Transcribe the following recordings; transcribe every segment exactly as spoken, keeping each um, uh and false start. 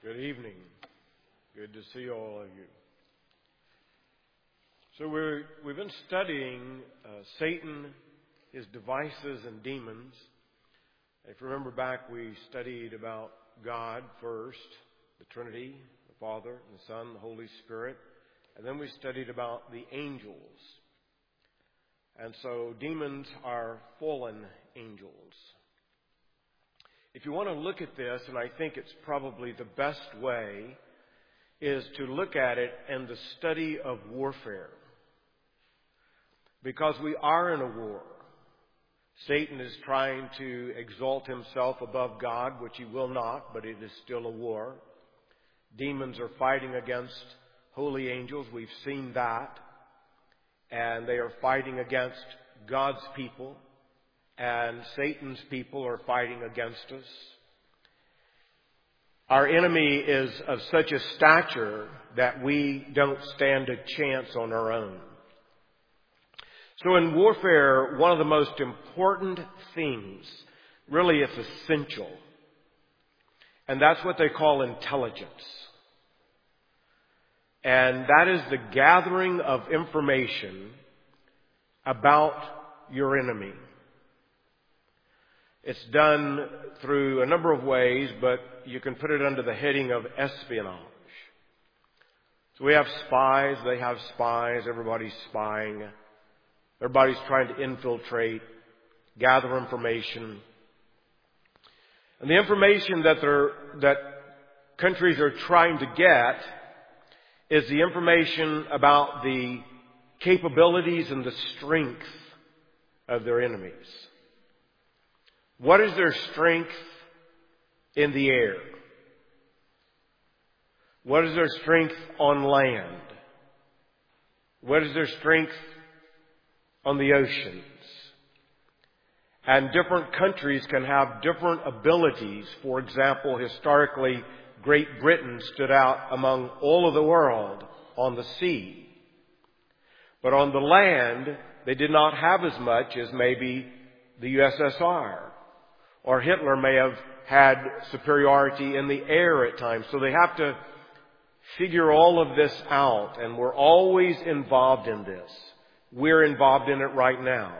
Good evening. Good to see all of you. So we're, we've been studying uh, Satan, his devices and demons. If you remember back, we studied about God first, the Trinity, the Father, the Son, the Holy Spirit. And then we studied about the angels. And so demons are fallen angels. If you want to look at this, and I think it's probably the best way, is to look at it in the study of warfare. Because we are in a war. Satan is trying to exalt himself above God, which he will not, but it is still a war. Demons are fighting against holy angels. We've seen that. And they are fighting against God's people. And Satan's people are fighting against us. Our enemy is of such a stature that we don't stand a chance on our own. So in warfare, one of the most important things, really it's essential, and that's what they call intelligence. And that is the gathering of information about your enemy. It's done through a number of ways, but you can put it under the heading of espionage. So we have spies, they have spies, everybody's spying. Everybody's trying to infiltrate, gather information. And the information that they're, that countries are trying to get is the information about the capabilities and the strength of their enemies. What is their strength in the air? What is their strength on land? What is their strength on the oceans? And different countries can have different abilities. For example, historically, Great Britain stood out among all of the world on the sea. But on the land, they did not have as much as maybe the U S S R. Or Hitler may have had superiority in the air at times. So they have to figure all of this out. And we're always involved in this. We're involved in it right now.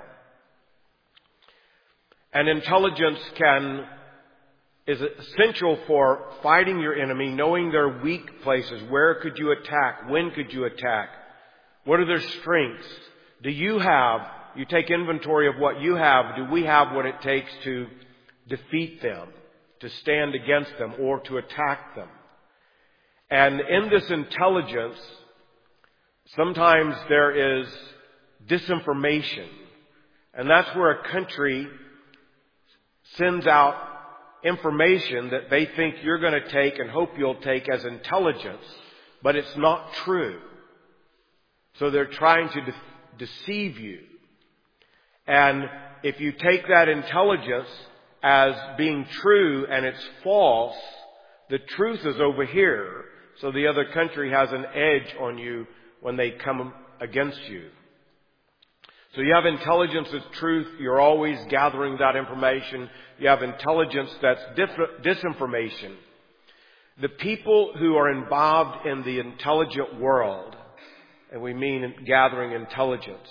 And intelligence can is essential for fighting your enemy, knowing their weak places. Where could you attack? When could you attack? What are their strengths? Do you have, you take inventory of what you have, do we have what it takes to defeat them, to stand against them, or to attack them? And in this intelligence, sometimes there is disinformation. And that's where a country sends out information that they think you're going to take and hope you'll take as intelligence, but it's not true. So they're trying to de- deceive you. And if you take that intelligence as being true and it's false, the truth is over here. So the other country has an edge on you when they come against you. So you have intelligence that's truth. You're always gathering that information. You have intelligence that's diff- disinformation. The people who are involved in the intelligent world, and we mean gathering intelligence,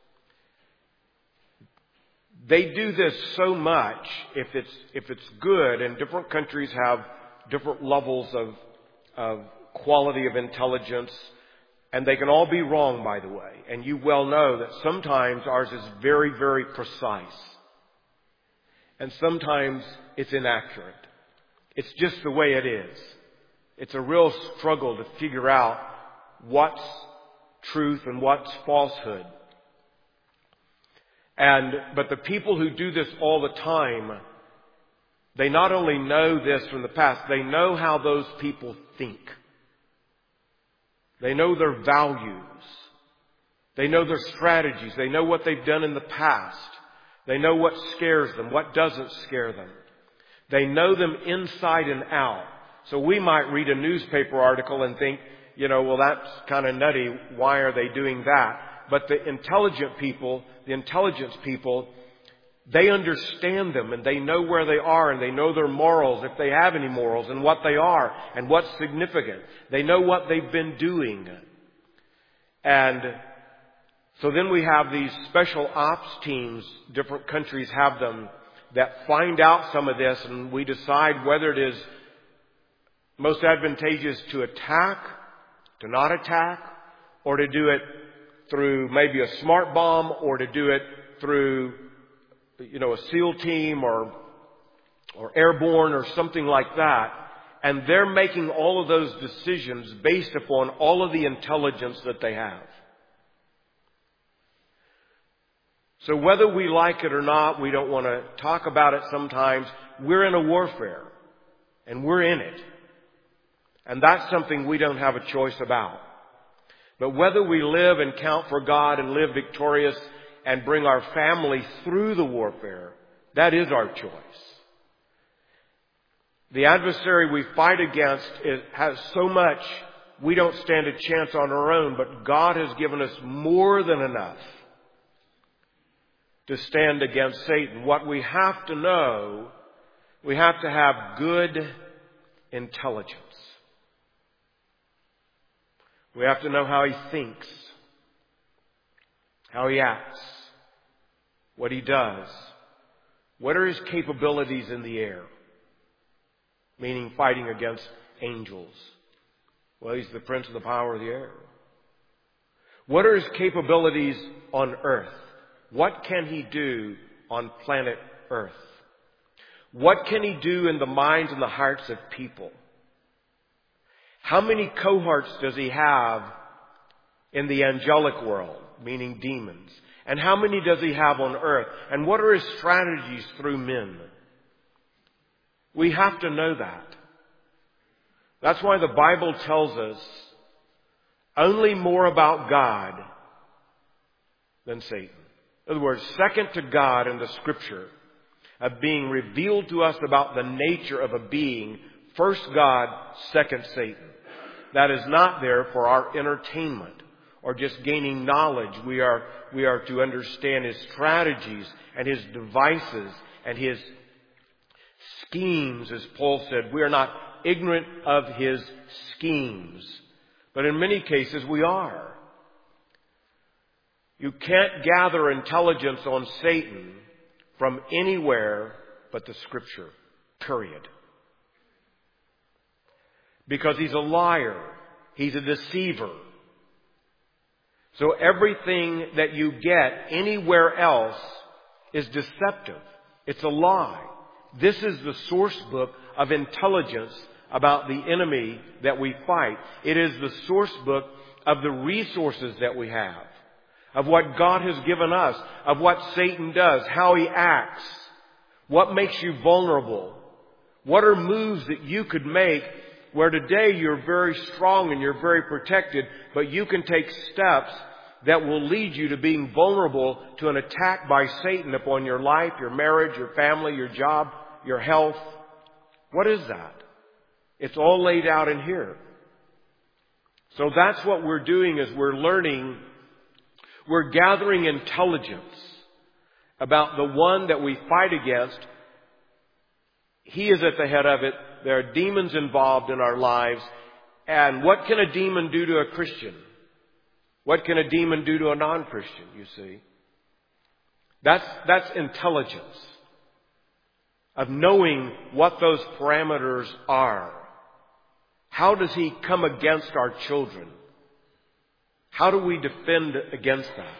they do this so much if it's if it's good, and different countries have different levels of of quality of intelligence. And they can all be wrong, by the way. And you well know that sometimes ours is very, very precise. And sometimes it's inaccurate. It's just the way it is. It's a real struggle to figure out what's truth and what's falsehood. And, but the people who do this all the time, they not only know this from the past, they know how those people think. They know their values. They know their strategies. They know what they've done in the past. They know what scares them, what doesn't scare them. They know them inside and out. So we might read a newspaper article and think, you know, well, that's kind of nutty. Why are they doing that? But the intelligent people, the intelligence people, They understand them and they know where they are and they know their morals, if they have any morals, and what they are and what's significant. They know what they've been doing. And so then we have these special ops teams, different countries have them, that find out some of this, and we decide whether it is most advantageous to attack, to not attack, or to do it through maybe a smart bomb, or to do it through, you know, a SEAL team or or airborne or something like that. And they're making all of those decisions based upon all of the intelligence that they have. So whether we like it or not, we don't want to talk about it sometimes. We're in a warfare. And we're in it. And that's something we don't have a choice about. But whether we live and count for God and live victorious and bring our family through the warfare, that is our choice. The adversary we fight against is, has so much we don't stand a chance on our own, but God has given us more than enough to stand against Satan. What we have to know, we have to have good intelligence. We have to know how he thinks, how he acts, what he does. What are his capabilities in the air? Meaning fighting against angels. Well, he's the prince of the power of the air. What are his capabilities on earth? What can he do on planet Earth? What can he do in the minds and the hearts of people? How many cohorts does he have in the angelic world, meaning demons? And how many does he have on earth? And what are his strategies through men? We have to know that. That's why the Bible tells us only more about God than Satan. In other words, second to God in the Scripture of being revealed to us about the nature of a being, first God, second Satan. That is not there for our entertainment or just gaining knowledge. We are, we are to understand his strategies and his devices and his schemes, as Paul said. We are not ignorant of his schemes. But in many cases we are. You can't gather intelligence on Satan from anywhere but the Scripture. Period. Because he's a liar. He's a deceiver. So everything that you get anywhere else is deceptive. It's a lie. This is the source book of intelligence about the enemy that we fight. It is the source book of the resources that we have, of what God has given us, of what Satan does, how he acts, what makes you vulnerable, what are moves that you could make where today you're very strong and you're very protected, but you can take steps that will lead you to being vulnerable to an attack by Satan upon your life, your marriage, your family, your job, your health. What is that? It's all laid out in here. So that's what we're doing, is we're learning, we're gathering intelligence about the one that we fight against. He is at the head of it. There are demons involved in our lives. And what can a demon do to a Christian? What can a demon do to a non-Christian, you see? That's, that's intelligence of knowing what those parameters are. How does he come against our children? How do we defend against that?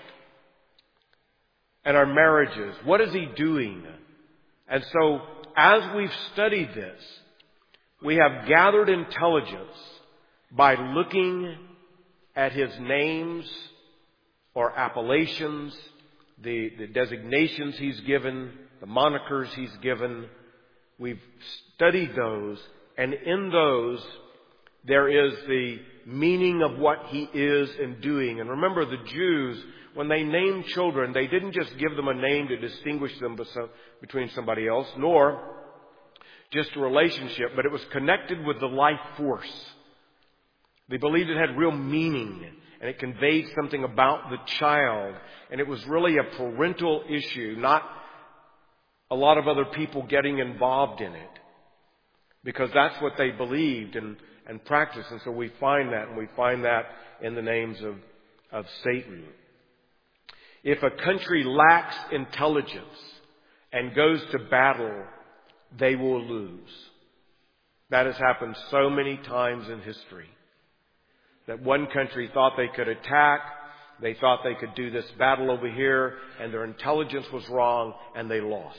And our marriages, what is he doing? And so, as we've studied this, we have gathered intelligence by looking at his names or appellations, the, the designations he's given, the monikers he's given. We've studied those, and in those there is the meaning of what he is and doing. And remember, the Jews, when they named children, they didn't just give them a name to distinguish them between somebody else, nor just a relationship, but it was connected with the life force. They believed it had real meaning, and it conveyed something about the child. And it was really a parental issue, not a lot of other people getting involved in it because that's what they believed and, and practiced. And so we find that, and we find that in the names of, of Satan. If a country lacks intelligence and goes to battle, they will lose. That has happened so many times in history. That one country thought they could attack, they thought they could do this battle over here, and their intelligence was wrong, and they lost.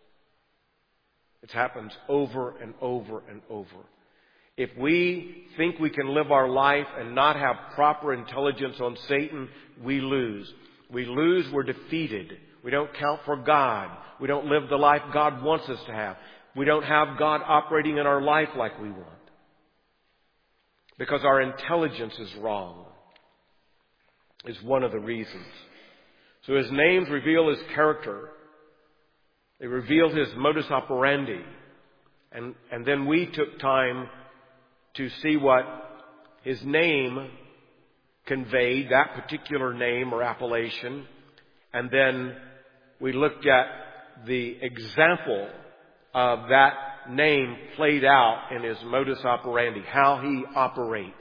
It happens over and over and over. If we think we can live our life and not have proper intelligence on Satan, we lose. We lose, we're defeated. We don't count for God. We don't live the life God wants us to have. We don't have God operating in our life like we want. Because our intelligence is wrong. Is one of the reasons. So his names reveal his character. They reveal his modus operandi. And, and then we took time to see what his name conveyed, that particular name or appellation. And then we looked at the example of that name played out in his modus operandi, how he operates.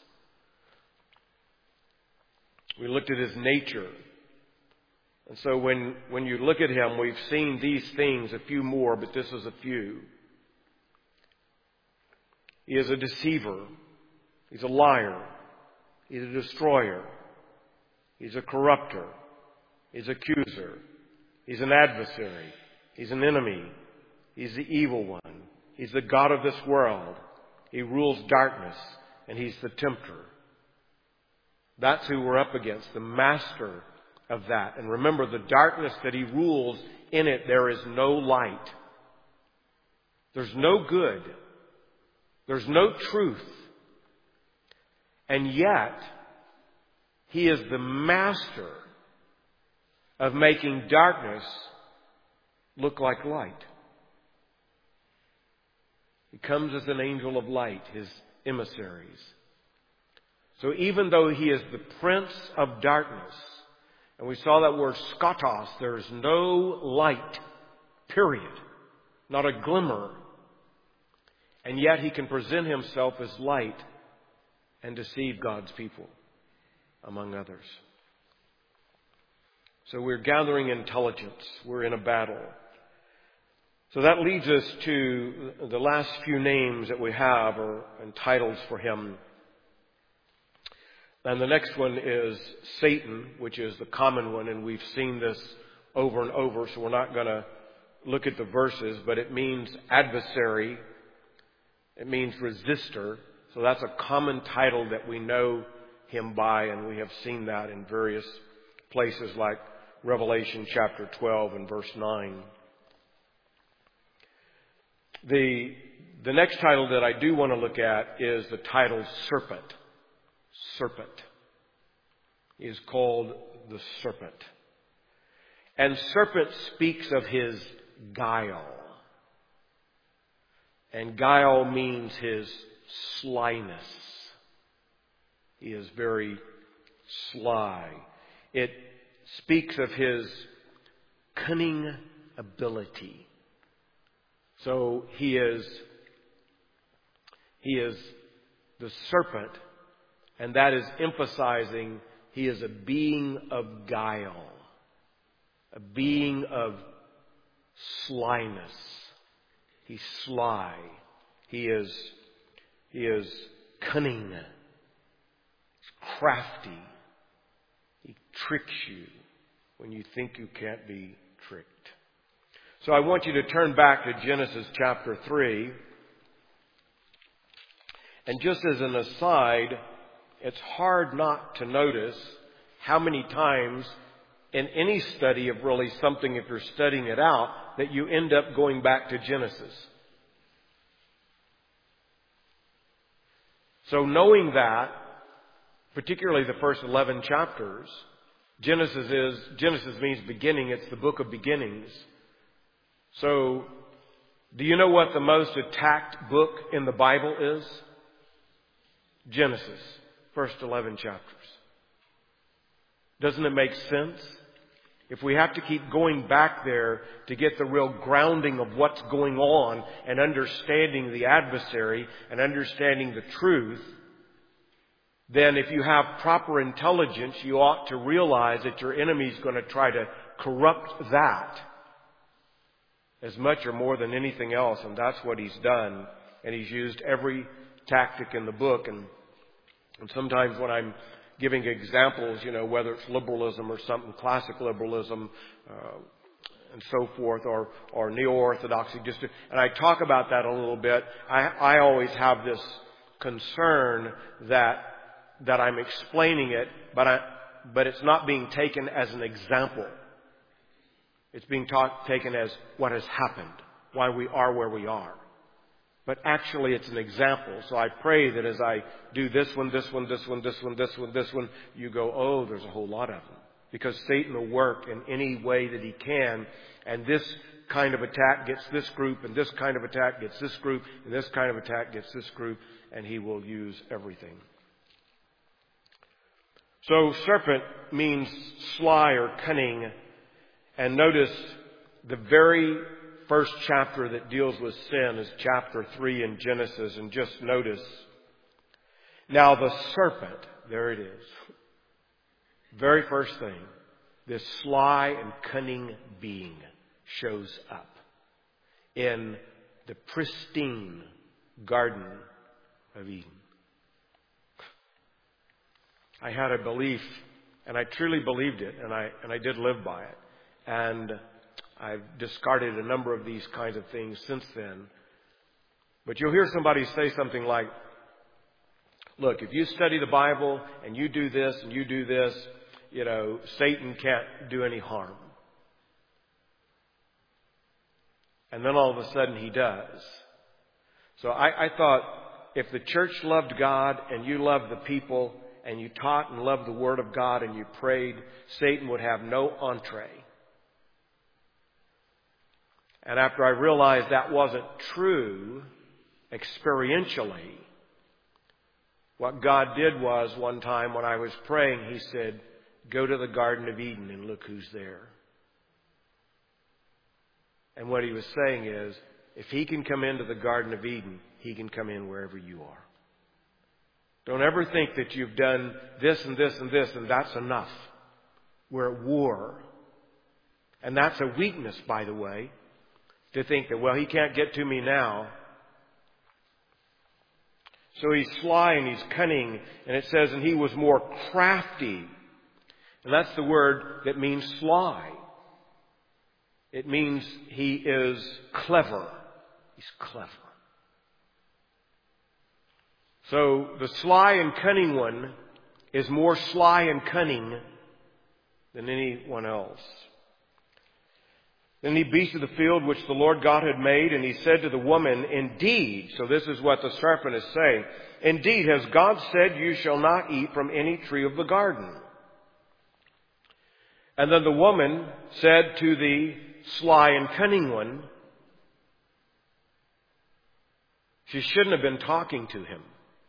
We looked at his nature. And so when, when you look at him, we've seen these things, a few more, but this is a few. He is a deceiver. He's a liar. He's a destroyer. He's a corrupter. He's an accuser. He's an adversary. He's an enemy. He's the evil one. He's the god of this world. He rules darkness, and he's the tempter. That's who we're up against, the master of that. And remember, the darkness that he rules, in it there is no light. There's no good. There's no truth. And yet, he is the master of making darkness look like light. He comes as an angel of light, his emissaries. So even though he is the prince of darkness, and we saw that word skatos, there's no light, period. Not a glimmer. And yet he can present himself as light and deceive God's people, among others. So we're gathering intelligence. We're in a battle. So that leads us to the last few names that we have, or and titles for him. And the next one is Satan, which is the common one, and we've seen this over and over, so we're not going to look at the verses, but it means adversary. It means resistor. So that's a common title that we know him by, and we have seen that in various places like Revelation chapter twelve and verse nine. The, the next title that I do want to look at is the title Serpent. Serpent. He is called the Serpent. And serpent speaks of his guile. And guile means his slyness. He is very sly. It speaks of his cunning ability. So he is, he is the serpent, and that is emphasizing he is a being of guile, a being of slyness. He's sly. He is, he is cunning. He's crafty. He tricks you when you think you can't be tricked. So I want you to turn back to Genesis chapter three. And just as an aside, it's hard not to notice how many times in any study of really something, if you're studying it out, that you end up going back to Genesis. So knowing that, particularly the first eleven chapters, Genesis is, Genesis means beginning. It's the book of beginnings. So, do you know what the most attacked book in the Bible is? Genesis, first eleven chapters. Doesn't it make sense? if we have to keep going back there to get the real grounding of what's going on and understanding the adversary and understanding the truth, then if you have proper intelligence, you ought to realize that your enemy is going to try to corrupt that as much or more than anything else. And that's what he's done. And he's used every tactic in the book. And, and sometimes when I'm giving examples, you know, whether it's liberalism or something, classic liberalism, uh, and so forth, or, or neo-orthodoxy, just to, and I talk about that a little bit, I, I always have this concern that that I'm explaining it, but I, but it's not being taken as an example. It's being taught, taken as what has happened, why we are where we are. But actually it's an example. So I pray that as I do this one, this one, this one, this one, this one, this one, you go, oh, there's a whole lot of them. Because Satan will work in any way that he can. And this kind of attack gets this group, and this kind of attack gets this group, and this kind of attack gets this group, and he will use everything. So serpent means sly or cunning. And notice the very first chapter that deals with sin is chapter three in Genesis. And just notice, now the serpent, there it is. Very first thing, this sly and cunning being shows up in the pristine Garden of Eden. I had a belief, and I truly believed it, and I and I did live by it. And I've discarded a number of these kinds of things since then. But you'll hear somebody say something like, look, if you study the Bible and you do this and you do this, you know, Satan can't do any harm. And then all of a sudden he does. So I, I thought, if the church loved God and you loved the people and you taught and loved the Word of God and you prayed, Satan would have no entree. And after I realized that wasn't true, experientially, what God did was, one time when I was praying, He said, go to the Garden of Eden and look who's there. And what He was saying is, if He can come into the Garden of Eden, He can come in wherever you are. Don't ever think that you've done this and this and this and that's enough. We're at war. And that's a weakness, by the way, to think that, well, he can't get to me now. So he's sly and he's cunning. And it says, and he was more crafty. And that's the word that means sly. It means he is clever. He's clever. So the sly and cunning one is more sly and cunning than anyone else. Then he beasts of the field which the Lord God had made, and he said to the woman, indeed, so this is what the serpent is saying, indeed, has God said, you shall not eat from any tree of the garden? And then the woman said to the sly and cunning one, she shouldn't have been talking to him.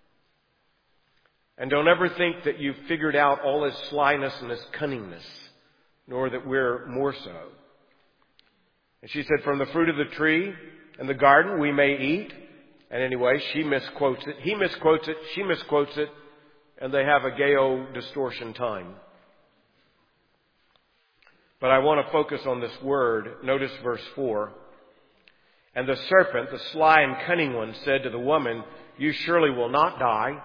And don't ever think that you've figured out all his slyness and his cunningness, nor that we're more so. And she said, from the fruit of the tree in the garden we may eat. And anyway, she misquotes it. He misquotes it. She misquotes it. And they have a gay old distortion time. But I want to focus on this word. Notice verse four. And the serpent, the sly and cunning one, said to the woman, you surely will not die.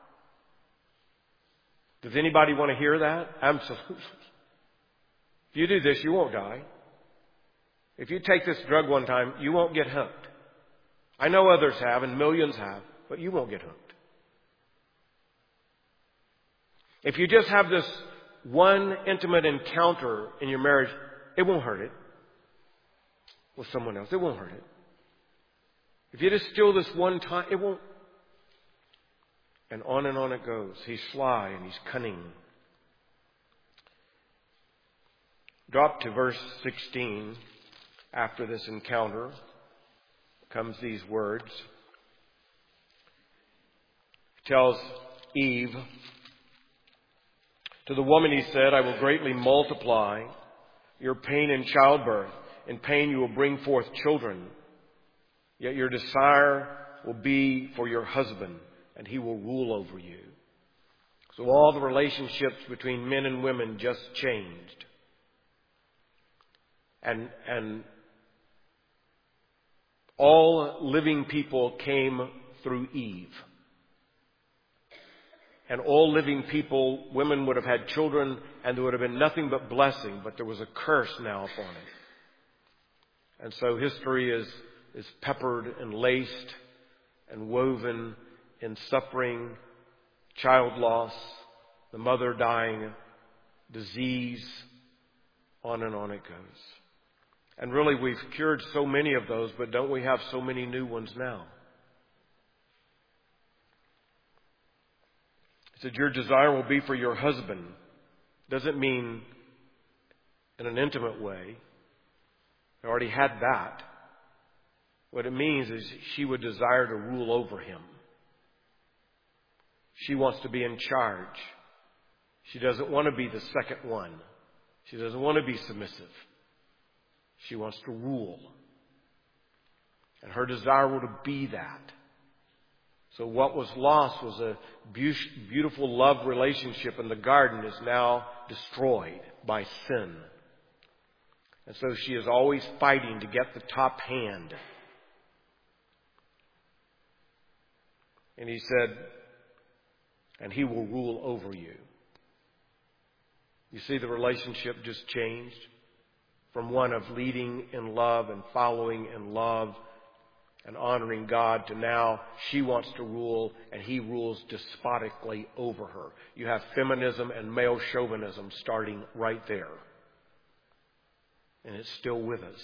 Does anybody want to hear that? Absolutely. If you do this, you won't die. If you take this drug one time, you won't get hooked. I know others have, and millions have, but you won't get hooked. If you just have this one intimate encounter in your marriage, it won't hurt it. With someone else, it won't hurt it. If you just steal this one time, it won't. And on and on it goes. He's sly and he's cunning. Drop to verse sixteen. After this encounter comes these words. He tells Eve, to the woman he said, I will greatly multiply your pain in childbirth. In pain you will bring forth children. Yet your desire will be for your husband, and he will rule over you. So all the relationships between men and women just changed. And, and all living people came through Eve. And all living people, women would have had children, and there would have been nothing but blessing, but there was a curse now upon it. And so history is, is peppered and laced and woven in suffering, child loss, the mother dying, disease, on and on it goes. And really we've cured so many of those, but don't we have so many new ones now? It said your desire will be for your husband. Doesn't mean in an intimate way. I already had that. What it means is she would desire to rule over him. She wants to be in charge. She doesn't want to be the second one. She doesn't want to be submissive. She wants to rule. And her desire will be that. So what was lost was a beautiful love relationship in the garden is now destroyed by sin. And so she is always fighting to get the top hand. And he said, and he will rule over you. You see, the relationship just changed from one of leading in love and following in love and honoring God to now she wants to rule and he rules despotically over her. You have feminism and male chauvinism starting right there. And it's still with us.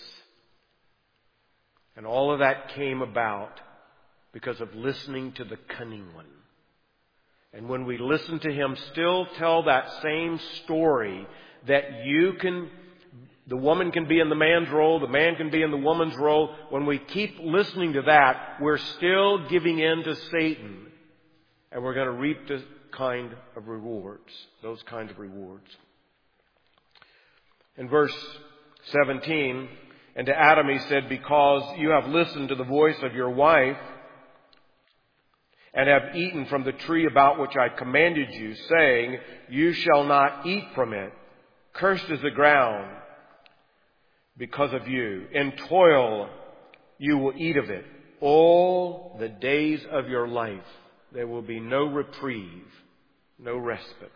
And all of that came about because of listening to the cunning one. And when we listen to him still tell that same story that you can, the woman can be in the man's role, the man can be in the woman's role. When we keep listening to that, we're still giving in to Satan. And we're going to reap the kind of rewards, those kinds of rewards. In verse seventeen, and to Adam he said, because you have listened to the voice of your wife and have eaten from the tree about which I commanded you, saying, you shall not eat from it. Cursed is the ground because of you. In toil you will eat of it all the days of your life. There will be no reprieve, no respite.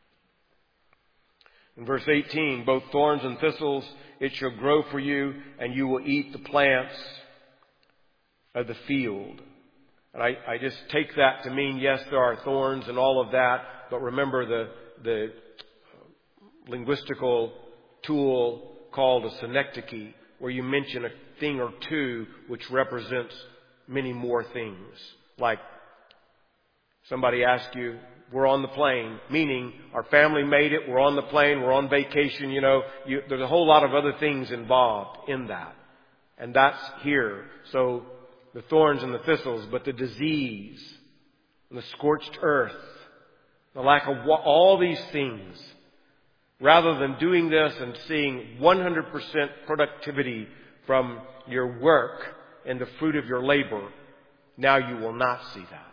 In verse eighteen, both thorns and thistles it shall grow for you, and you will eat the plants of the field. And I, I just take that to mean, yes, there are thorns and all of that, but remember the, the linguistical tool called a synecdoche, where you mention a thing or two which represents many more things. Like somebody asks you, we're on the plane, meaning our family made it, we're on the plane, we're on vacation, you know, you, there's a whole lot of other things involved in that. And that's here. So the thorns and the thistles, but the disease, and the scorched earth, the lack of all these things, rather than doing this and seeing one hundred percent productivity from your work and the fruit of your labor, now you will not see that.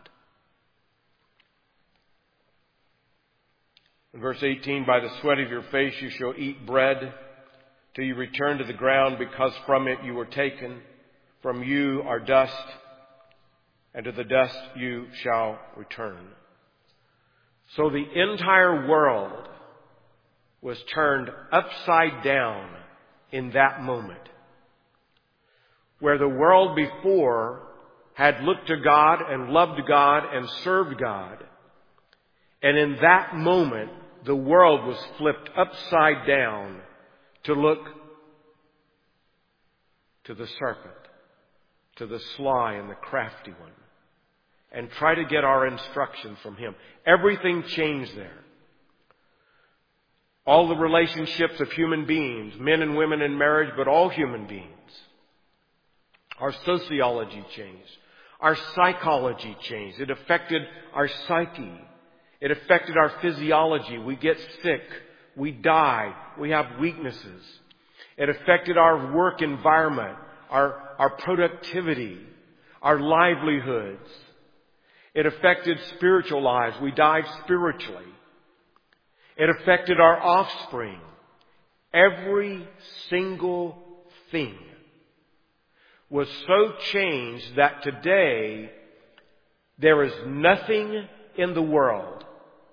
In verse eighteen, by the sweat of your face you shall eat bread till you return to the ground, because from it you were taken. From you are dust, and to the dust you shall return. So the entire world was turned upside down in that moment. Where the world before had looked to God and loved God and served God. And in that moment, the world was flipped upside down to look to the serpent, to the sly and the crafty one, and try to get our instruction from him. Everything changed there. All the relationships of human beings, men and women in marriage, but all human beings. Our sociology changed. Our psychology changed. It affected our psyche. It affected our physiology. We get sick. We die. We have weaknesses. It affected our work environment, our, our productivity, our livelihoods. It affected spiritual lives. We died spiritually. It affected our offspring. Every single thing was so changed that today there is nothing in the world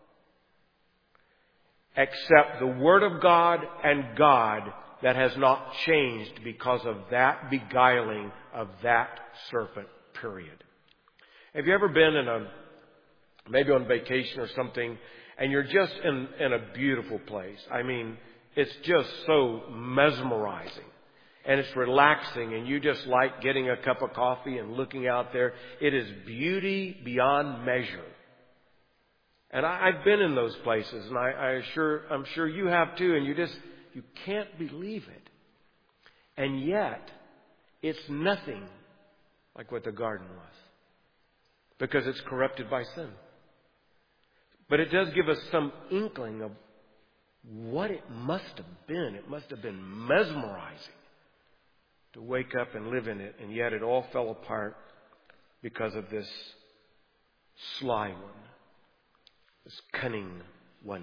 except the Word of God and God that has not changed because of that beguiling of that serpent, period. Have you ever been in a, maybe on vacation or something, and you're just in, in a beautiful place? I mean, it's just so mesmerizing. And it's relaxing, and you just like getting a cup of coffee and looking out there. It is beauty beyond measure. And I, I've been in those places, and I, I assure, I'm sure you have too, and you just, you can't believe it. And yet, it's nothing like what the garden was. Because it's corrupted by sin. But it does give us some inkling of what it must have been. It must have been mesmerizing to wake up and live in it. And yet it all fell apart because of this sly one. This cunning one.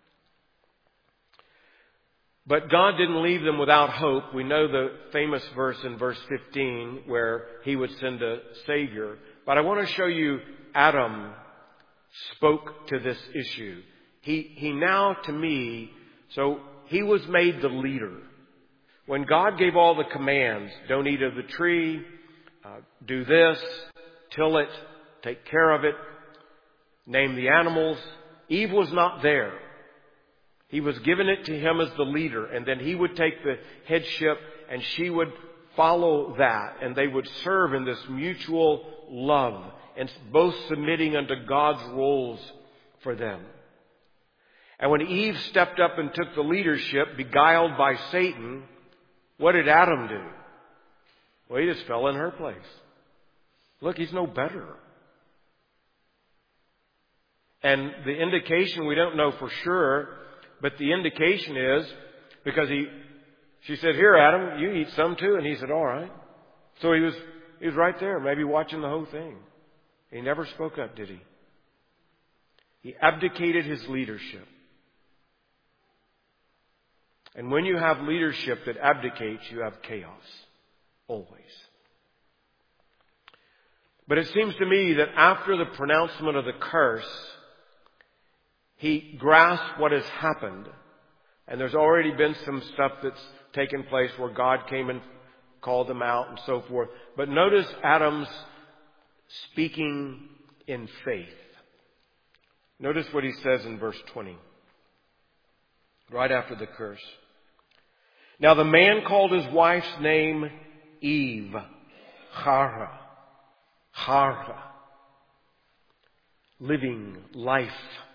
But God didn't leave them without hope. We know the famous verse in verse fifteen where He would send a Savior. But I want to show you Adam spoke to this issue. He, he now, to me, so he was made the leader. When God gave all the commands, don't eat of the tree, uh, do this, till it, take care of it, name the animals, Eve was not there. He was given it to him as the leader, and then he would take the headship and she would follow that, and they would serve in this mutual love and both submitting unto God's roles for them. And when Eve stepped up and took the leadership, beguiled by Satan, what did Adam do? Well, he just fell in her place. Look, he's no better. And the indication, we don't know for sure, but the indication is because he, she said, here, Adam, you eat some too. And he said, all right. So he was, he was right there, maybe watching the whole thing. He never spoke up, did he? He abdicated his leadership. And when you have leadership that abdicates, you have chaos. Always. But it seems to me that after the pronouncement of the curse, he grasped what has happened. And there's already been some stuff that's taken place where God came and called them out and so forth. But notice Adam's speaking in faith. Notice what he says in verse twenty. Right after the curse. Now the man called his wife's name Eve. Chara. Chara. Living life.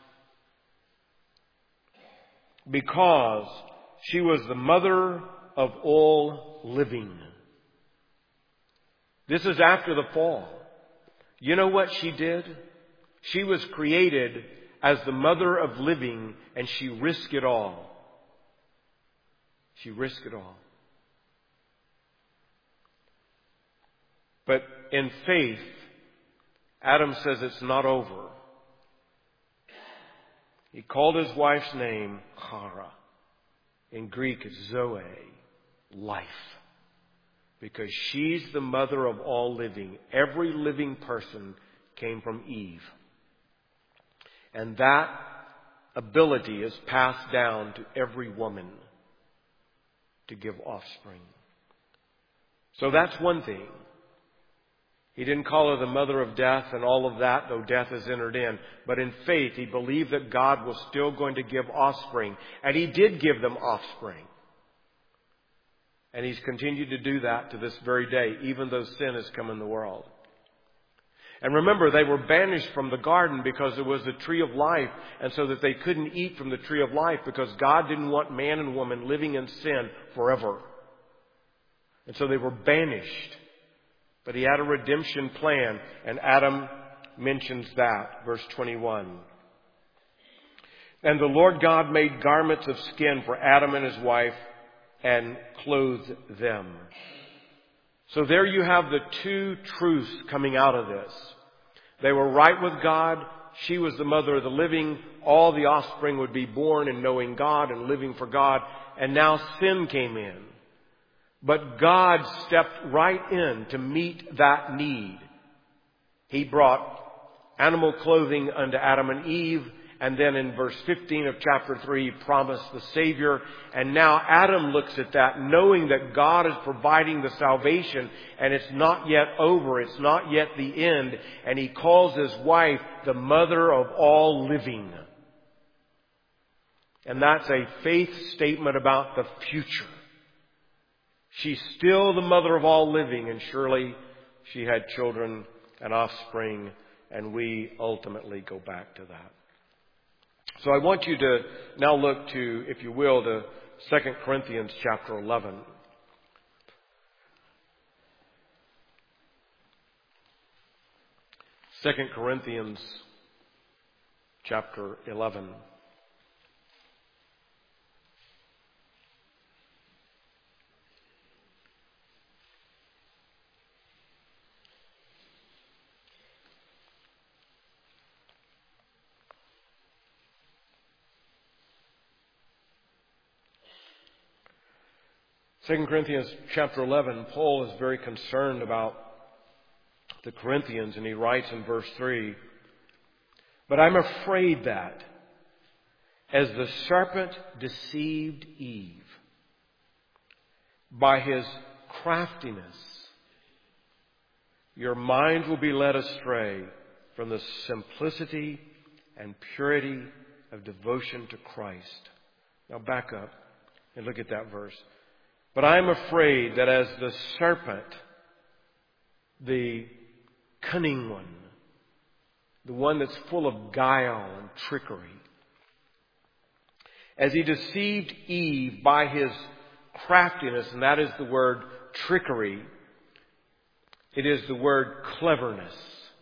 Because she was the mother of all living. This is after the fall. You know what she did? She was created as the mother of living, and she risked it all. She risked it all. But in faith, Adam says it's not over. He called his wife's name Chara. In Greek, it's Zoe, life. Because she's the mother of all living. Every living person came from Eve. And that ability is passed down to every woman to give offspring. So that's one thing. He didn't call her the mother of death and all of that, though death has entered in. But in faith, he believed that God was still going to give offspring. And he did give them offspring. And he's continued to do that to this very day, even though sin has come in the world. And remember, they were banished from the garden because it was the tree of life, and so that they couldn't eat from the tree of life because God didn't want man and woman living in sin forever. And so they were banished. But he had a redemption plan, and Adam mentions that, verse twenty-one. And the Lord God made garments of skin for Adam and his wife and clothed them. So there you have the two truths coming out of this. They were right with God. She was the mother of the living. All the offspring would be born in knowing God and living for God. And now sin came in. But God stepped right in to meet that need. He brought animal clothing unto Adam and Eve. And then in verse fifteen of chapter three, He promised the Savior. And now Adam looks at that knowing that God is providing the salvation and it's not yet over. It's not yet the end. And he calls his wife the mother of all living. And that's a faith statement about the future. She's still the mother of all living, and surely she had children and offspring, and we ultimately go back to that. So I want you to now look to, if you will, to Second Corinthians chapter eleven. Second Corinthians chapter eleven. Second Corinthians chapter eleven, Paul is very concerned about the Corinthians, and he writes in verse three, "But I'm afraid that, as the serpent deceived Eve by his craftiness, your mind will be led astray from the simplicity and purity of devotion to Christ." Now back up and look at that verse. "But I am afraid that as the serpent, the cunning one, the one that's full of guile and trickery, as he deceived Eve by his craftiness," and that is the word trickery, it is the word cleverness.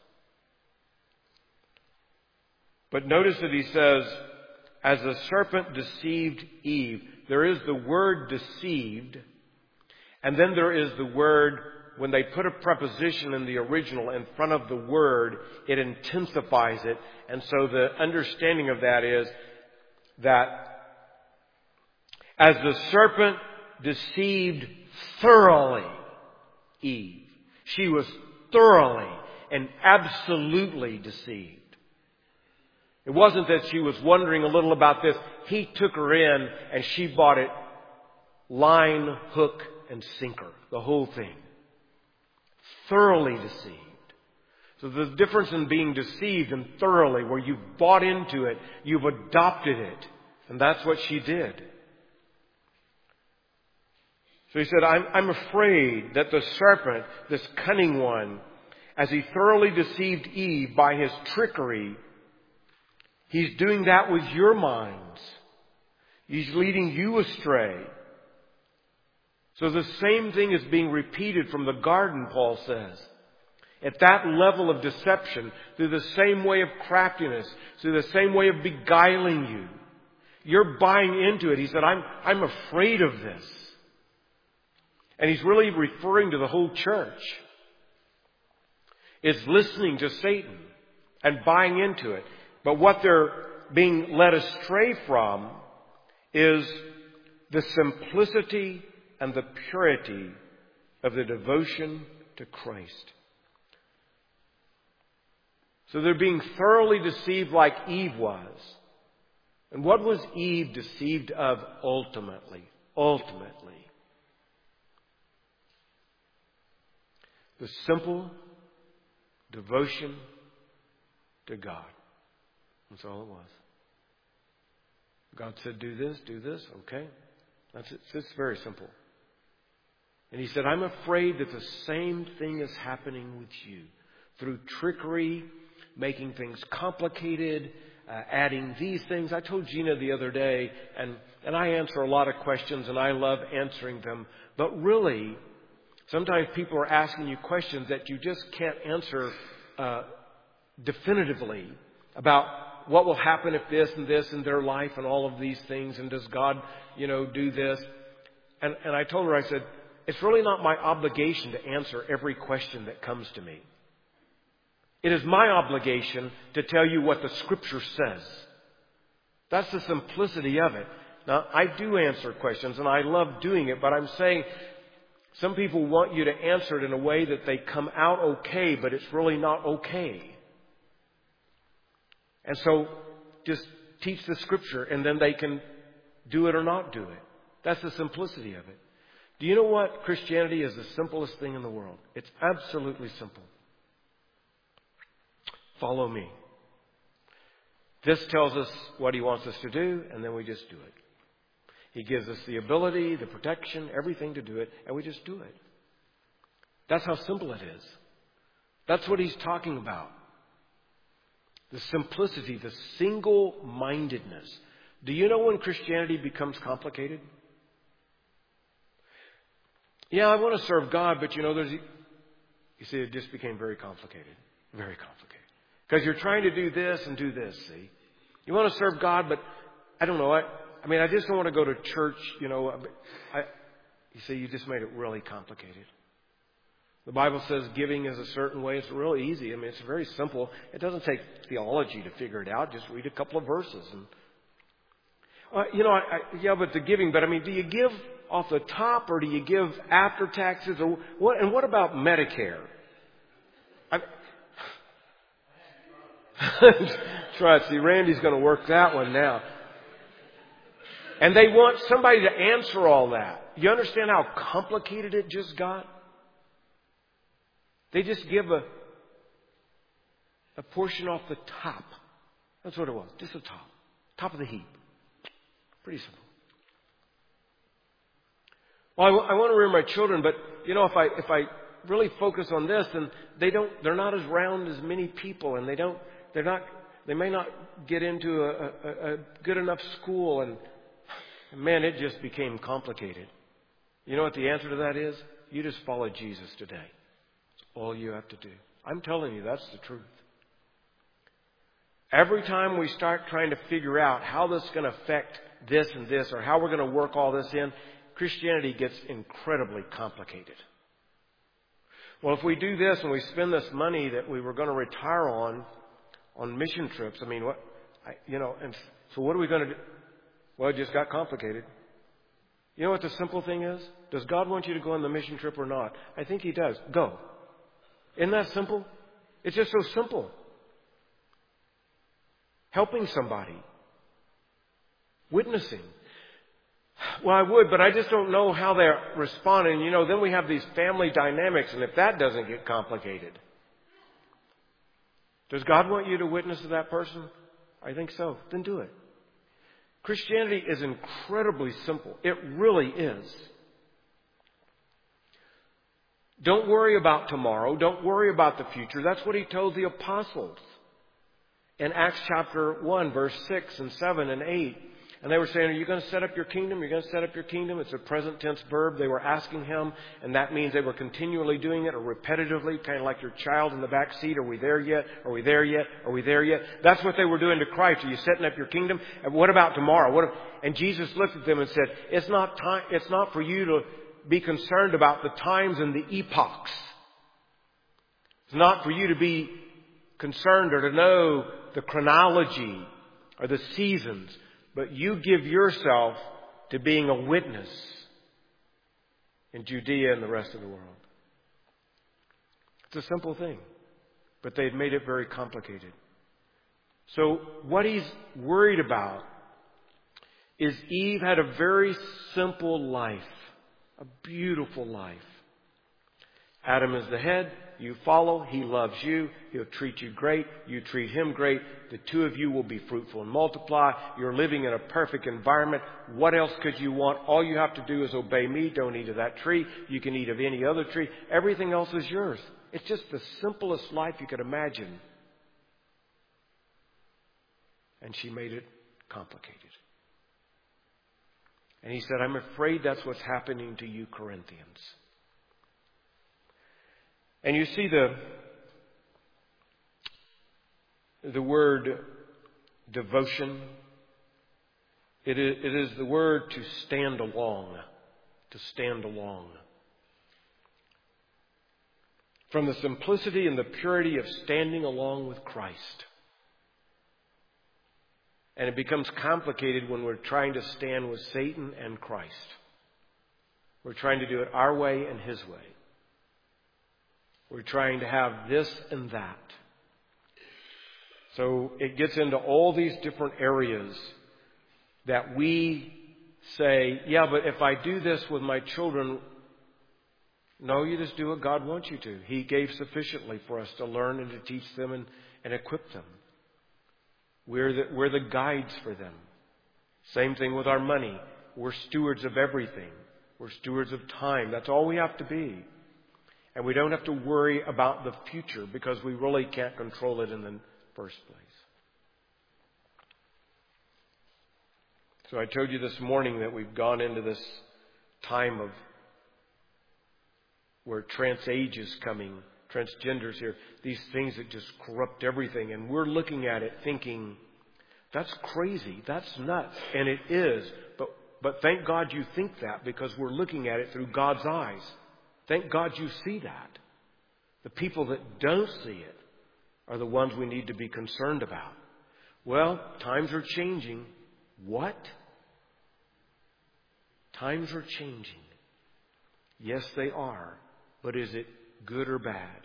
But notice that he says, as the serpent deceived Eve. There is the word deceived, and then there is the word, when they put a preposition in the original in front of the word, it intensifies it. And so the understanding of that is that as the serpent deceived thoroughly Eve, she was thoroughly and absolutely deceived. It wasn't that she was wondering a little about this. He took her in and she bought it line, hook, and sinker. The whole thing. Thoroughly deceived. So the difference in being deceived and thoroughly, where you've bought into it, you've adopted it. And that's what she did. So he said, I'm, I'm afraid that the serpent, this cunning one, as he thoroughly deceived Eve by his trickery, he's doing that with your minds. He's leading you astray. So the same thing is being repeated from the garden, Paul says. At that level of deception, through the same way of craftiness, through the same way of beguiling you. You're buying into it. He said, I'm, I'm afraid of this. And he's really referring to the whole church. Is listening to Satan and buying into it. But what they're being led astray from is the simplicity and the purity of the devotion to Christ. So they're being thoroughly deceived like Eve was. And what was Eve deceived of ultimately? Ultimately. The simple devotion to God. That's all it was. God said, do this, do this. Okay. That's it. It's very simple. And he said, I'm afraid that the same thing is happening with you. Through trickery, making things complicated, uh, adding these things. I told Gina the other day, and, and I answer a lot of questions, and I love answering them. But really, sometimes people are asking you questions that you just can't answer uh, definitively about what will happen if this and this in their life and all of these things, and does God, you know, do this? and, and I told her, I said, it's really not my obligation to answer every question that comes to me. It is my obligation to tell you what the Scripture says. That's the simplicity of it. Now, I do answer questions, and I love doing it, but I'm saying some people want you to answer it in a way that they come out okay, but it's really not okay. And so just teach the Scripture, and then they can do it or not do it. That's the simplicity of it. Do you know what? Christianity is the simplest thing in the world. It's absolutely simple. Follow me. This tells us what He wants us to do, and then we just do it. He gives us the ability, the protection, everything to do it, and we just do it. That's how simple it is. That's what He's talking about. The simplicity, the single-mindedness. Do you know when Christianity becomes complicated? Yeah, I want to serve God, but you know, there's... You see, it just became very complicated. Very complicated. Because you're trying to do this and do this, see? You want to serve God, but I don't know. I, I mean, I just don't want to go to church, you know. I, you see, you just made it really complicated. The Bible says giving is a certain way. It's real easy. I mean, it's very simple. It doesn't take theology to figure it out. Just read a couple of verses. And uh, you know, I, I, yeah, but the giving. But I mean, do you give off the top or do you give after taxes? Or what? And what about Medicare? I, Try it. See, Randy's going to work that one now. And they want somebody to answer all that. You understand how complicated it just got? They just give a a portion off the top. That's what it was. Just the top. Top of the heap. Pretty simple. Well, I, w- I want to rear my children, but you know, if I if I really focus on this, then they don't. They're not as round as many people, and they don't. They're not. They may not get into a, a, a good enough school, and man, it just became complicated. You know what the answer to that is? You just follow Jesus today. That's all you have to do. I'm telling you, that's the truth. Every time we start trying to figure out how this is going to affect this and this, or how we're going to work all this in, Christianity gets incredibly complicated. Well, if we do this and we spend this money that we were going to retire on, on mission trips, I mean, what, I, you know, and so what are we going to do? Well, it just got complicated. You know what the simple thing is? Does God want you to go on the mission trip or not? I think He does. Go. Isn't that simple? It's just so simple. Helping somebody. Witnessing. Well, I would, but I just don't know how they're responding. You know, then we have these family dynamics, and if that doesn't get complicated. Does God want you to witness to that person? I think so. Then do it. Christianity is incredibly simple. It really is. Don't worry about tomorrow. Don't worry about the future. That's what He told the apostles in Acts chapter one, verse six and seven and eight. And they were saying, are you going to set up your kingdom? You're going to set up your kingdom? It's a present tense verb. They were asking Him, and that means they were continually doing it or repetitively, kind of like your child in the back seat. Are we there yet? Are we there yet? Are we there yet? That's what they were doing to Christ. Are you setting up your kingdom? And what about tomorrow? What if, and Jesus looked at them and said, it's not time, it's not for you to be concerned about the times and the epochs. It's not for you to be concerned or to know the chronology or the seasons. But you give yourself to being a witness in Judea and the rest of the world. It's a simple thing, but they've made it very complicated. So what He's worried about is Eve had a very simple life, a beautiful life. Adam is the head. You follow. He loves you. He'll treat you great. You treat Him great. The two of you will be fruitful and multiply. You're living in a perfect environment. What else could you want? All you have to do is obey me. Don't eat of that tree. You can eat of any other tree. Everything else is yours. It's just the simplest life you could imagine. And she made it complicated. And He said, I'm afraid that's what's happening to you, Corinthians. And you see the the word devotion. It is, it is the word to stand along. to stand along. From the simplicity and the purity of standing along with Christ. And it becomes complicated when we're trying to stand with Satan and Christ. We're trying to do it our way and His way. We're trying to have this and that. So it gets into all these different areas that we say, yeah, but if I do this with my children, no, you just do what God wants you to. He gave sufficiently for us to learn and to teach them and, and equip them. We're the, we're the guides for them. Same thing with our money. We're stewards of everything. We're stewards of time. That's all we have to be. And we don't have to worry about the future because we really can't control it in the first place. So I told you this morning that we've gone into this time of where trans age is coming, transgenders here, these things that just corrupt everything. And we're looking at it thinking, that's crazy, that's nuts. And it is. But, but thank God you think that because we're looking at it through God's eyes. Thank God you see that. The people that don't see it are the ones we need to be concerned about. Well, times are changing. What? Times are changing. Yes, they are. But is it good or bad?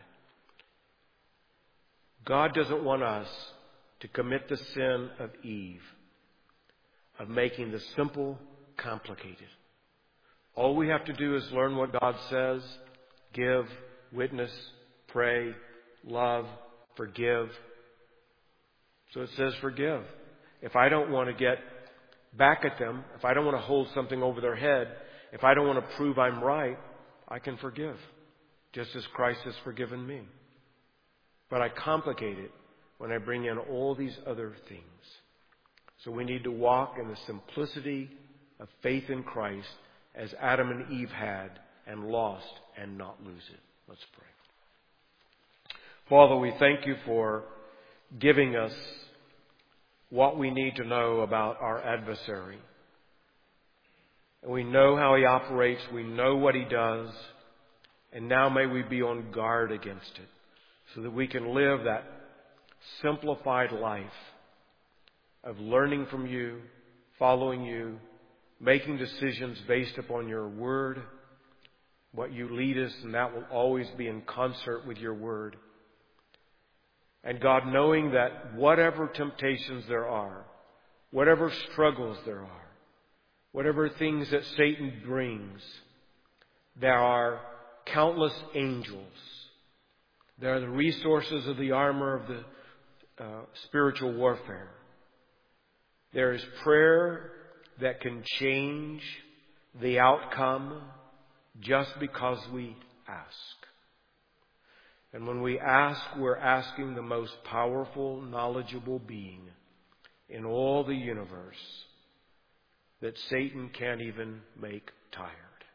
God doesn't want us to commit the sin of Eve, of making the simple complicated. All we have to do is learn what God says, give, witness, pray, love, forgive. So it says forgive. If I don't want to get back at them, if I don't want to hold something over their head, if I don't want to prove I'm right, I can forgive, just as Christ has forgiven me. But I complicate it when I bring in all these other things. So we need to walk in the simplicity of faith in Christ as Adam and Eve had and lost and not lose it. Let's pray. Father, we thank you for giving us what we need to know about our adversary. And we know how he operates. We know what he does. And now may we be on guard against it so that we can live that simplified life of learning from you, following you, making decisions based upon your word, what you lead us, and that will always be in concert with your word. And God, knowing that whatever temptations there are, whatever struggles there are, whatever things that Satan brings, there are countless angels. There are the resources of the armor of the uh, spiritual warfare. There is prayer that can change the outcome just because we ask. And when we ask, we're asking the most powerful, knowledgeable being in all the universe that Satan can't even make tired.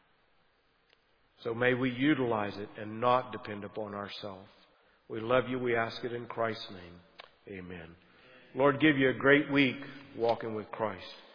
So may we utilize it and not depend upon ourselves. We love you. We ask it in Christ's name. Amen. Lord, give you a great week walking with Christ.